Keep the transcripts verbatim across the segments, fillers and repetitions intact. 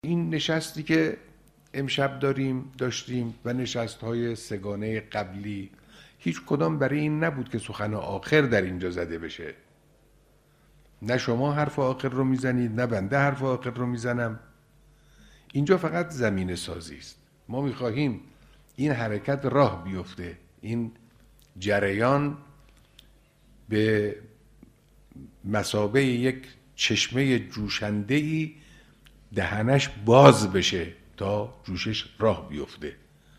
این نشستی که امشب داریم داشتیم و نشست‌های سگانه قبلی هیچ کدام برای این نبود که سخن آخر در اینجا زده بشه. نه شما حرف آخر رو میزنید، نه بنده حرف آخر رو میزنم. اینجا فقط زمینه سازی است. ما میخواهیم این حرکت راه بیفته، این جریان به مثابه یک چشمه جوشنده‌ای دهنش باز بشه تا جوشش راه بیفته.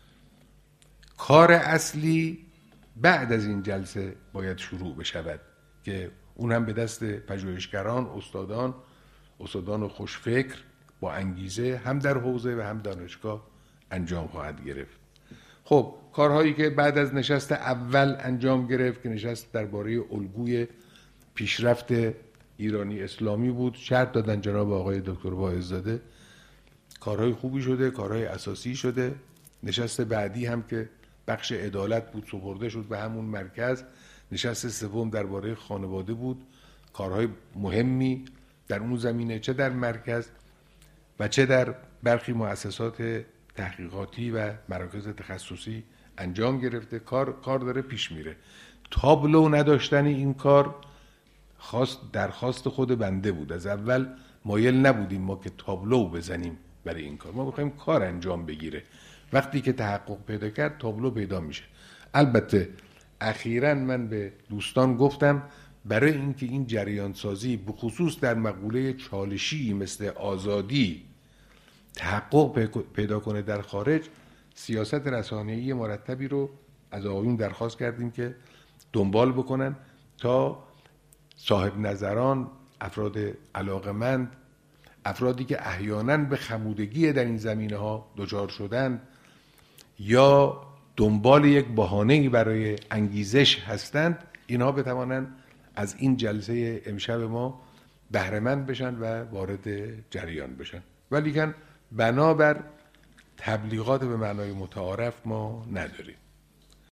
کار اصلی بعد از این جلسه باید شروع بشود که اون هم به دست پژوهشگران، استادان، استادان خوشفکر با انگیزه هم در حوزه و هم دانشگاه انجام خواهد گرفت. خب کارهایی که بعد از نشست اول انجام گرفت که نشست درباره الگوی پیشرفت ایرانی اسلامی بود، شرط دادن جناب آقای دکتر واعظ‌زاده، کارهای خوبی شده، کارهای اساسی شده. نشست بعدی هم که بخش عدالت بود سپرده شد به همون مرکز. نشست سوم درباره خانواده بود، کارهای مهمی در اون زمینه چه در مرکز و چه در برخی مؤسسات تحقیقاتی و مراکز تخصصی انجام گرفته. کار کار داره پیش میره. تابلو نداشتن این کار خواست درخواست خود بنده بود. از اول مایل نبودیم ما که تابلو بزنیم برای این کار. ما می‌خوایم کار انجام بگیره. وقتی که تحقق پیدا کرد تابلو پیدا میشه. البته اخیراً من به دوستان گفتم برای اینکه این جریان سازی به خصوص در مقوله چالشی مثل آزادی تحقق پیدا کنه در خارج، سیاست رسانه‌ای مرتبی رو از آقایون درخواست کردیم که دنبال بکنن تا صاحب نظران، افراد علاقمند، افرادی که احیانا به خمودگی در این زمینه‌ها دچار شدند یا دنبال یک بهانه‌ای برای انگیزش هستند، اینها بتوانند از این جلسه امشب ما بهره‌مند بشن و وارد جریان بشن. ولیکن بنابر تبلیغات به معنای متعارف ما نداریم.